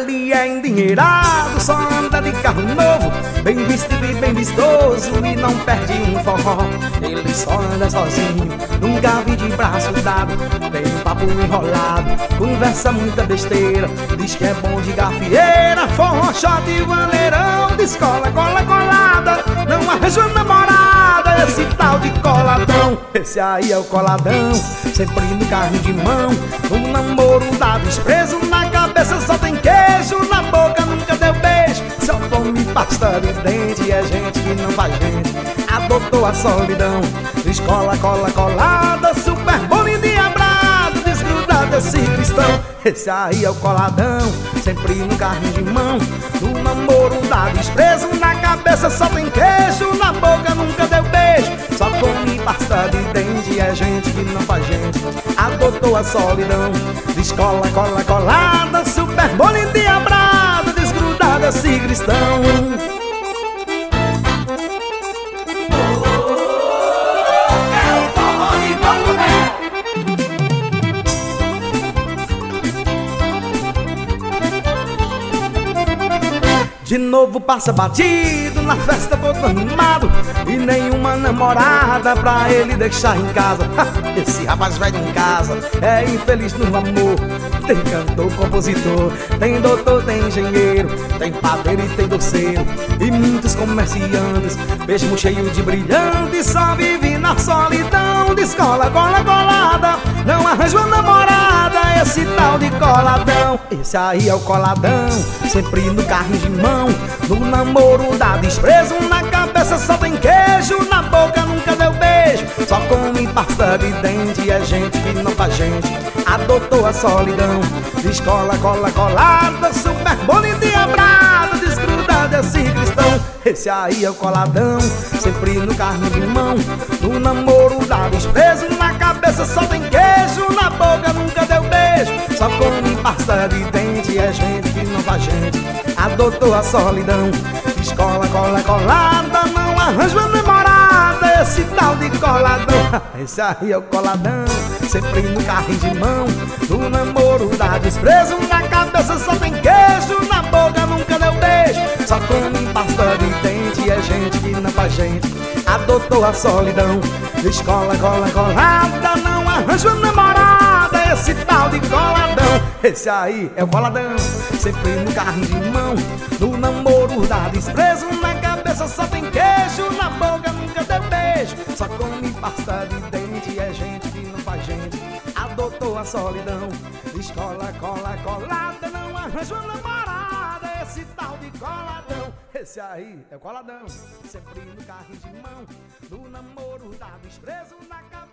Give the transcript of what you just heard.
Ele é endinheirado, só anda de carro novo, bem vestido e bem vistoso e não perde um forró. Ele só anda sozinho, nunca vi de braço dado, tem um papo enrolado, conversa muita besteira, diz que é bom de gafieira, forró, shot e vaneirão, de escola, cola colada, não arranja namorada, esse tal de coladão. Esse aí é o coladão, sempre no carro de mão, no namoro dá desprezo, na cabeça só tem queijo, na boca nunca deu beijo, só come pasta de dente, é gente que não faz gente, adotou a solidão. Escola, cola colada, super bom e diabrado, desgrudado esse cristão. Esse aí é o coladão, sempre no carro de mão, no namoro dá desprezo, na cabeça só tem queijo, na boca nunca deu beijo, só come pasta de dente, é gente que não faz gente, adotou a solidão. De escola, cola colada, super bom e diabrado, desgrudado esse cristão. De novo passa batido, na festa todo animado, e nenhuma namorada pra ele deixar em casa. Esse rapaz velho em casa é infeliz no amor. Tem cantor, compositor, tem doutor, tem engenheiro, tem padeiro e tem doceiro, e muitos comerciantes, mesmo cheio de brilhante, só vive na solidão. De escola, cola colada, não arranja uma namorada, esse tal de coladão. Esse aí é o coladão, sempre no carro de mão, no namoro dá desprezo, na cabeça só tem queijo, na boca nunca deu beijo, só come pasta de dente, é gente que não faz gente, adotou a solidão. De escola, cola colada, super bom e diabrado, desgrudado esse cristão. Esse aí é o coladão, sempre no carro de mão, no namoro dá desprezo, na cabeça só tem queijo, na boca nunca deu beijo, só come pasta de dente, é gente que não faz gente, adotou a solidão. De escola, cola colada, não arranja uma namorada, esse tal de coladão. Esse aí é o coladão, sempre no carro de mão, no namoro dá desprezo, na cabeça só tem queijo, na boca nunca deu beijo, só come pasta de dente, é gente que não faz gente, adotou a solidão. De escola, cola colada, não arranja uma namorada, esse tal de coladão. Esse aí é o coladão, sempre no carro de mão, no namoro dá desprezo, na cabeça só tem queijo, na boca nunca deu beijo, só come pasta de dente, é gente que não faz gente, adotou a solidão. De escola, cola colada, não arranja uma namorada, esse tal de coladão. Esse aí é o coladão, sempre no carro de mão, no namoro dá desprezo, na cabeça